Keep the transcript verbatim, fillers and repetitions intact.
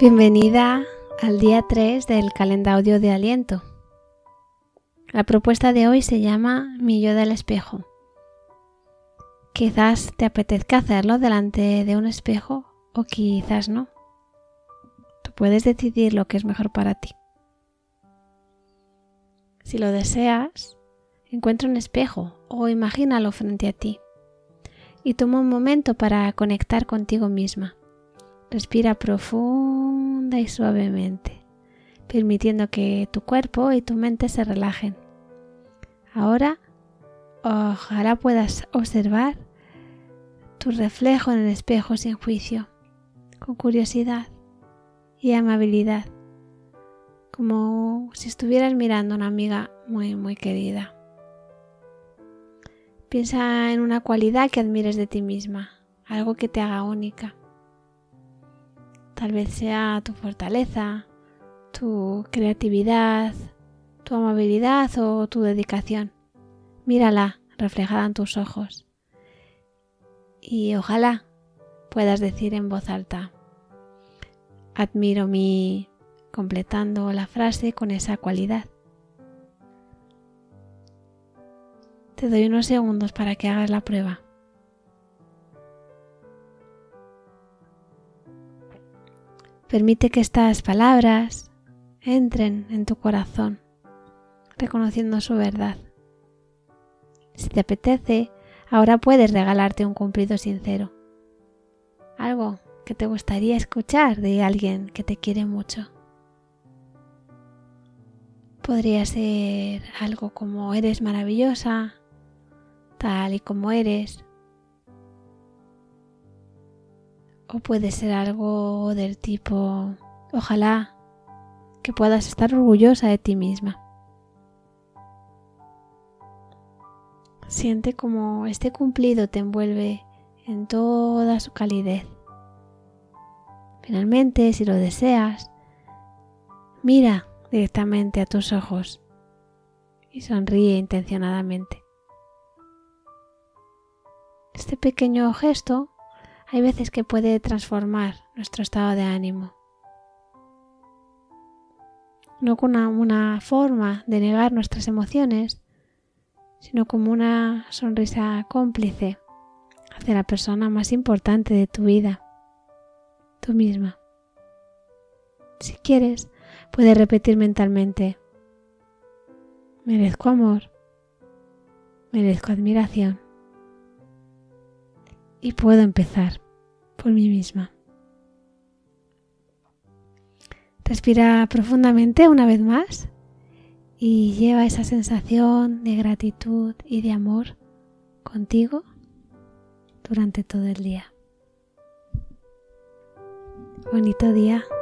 Bienvenida al día tres del calendario de aliento. La propuesta de hoy se llama Mi yo del espejo. Quizás te apetezca hacerlo delante de un espejo o quizás no. Tú puedes decidir lo que es mejor para ti. Si lo deseas, encuentra un espejo o imagínalo frente a ti y toma un momento para conectar contigo misma. Respira profunda y suavemente, permitiendo que tu cuerpo y tu mente se relajen. Ahora, ojalá puedas observar tu reflejo en el espejo sin juicio, con curiosidad y amabilidad, como si estuvieras mirando a una amiga muy, muy querida. Piensa en una cualidad que admires de ti misma, algo que te haga única. Tal vez sea tu fortaleza, tu creatividad, tu amabilidad o tu dedicación. Mírala reflejada en tus ojos. Y ojalá puedas decir en voz alta: admiro mi... completando la frase con esa cualidad. Te doy unos segundos para que hagas la prueba. Permite que estas palabras entren en tu corazón, reconociendo su verdad. Si te apetece, ahora puedes regalarte un cumplido sincero. Algo que te gustaría escuchar de alguien que te quiere mucho. Podría ser algo como: eres maravillosa, tal y como eres. O puede ser algo del tipo: ojalá que puedas estar orgullosa de ti misma. Siente como este cumplido te envuelve en toda su calidez. Finalmente, si lo deseas, mira directamente a tus ojos y sonríe intencionadamente. Este pequeño gesto hay veces que puede transformar nuestro estado de ánimo. No como una, una forma de negar nuestras emociones, sino como una sonrisa cómplice hacia la persona más importante de tu vida, tú misma. Si quieres, puedes repetir mentalmente: merezco amor, merezco admiración y puedo empezar por mí misma. Respira profundamente una vez más y lleva esa sensación de gratitud y de amor contigo durante todo el día. Bonito día.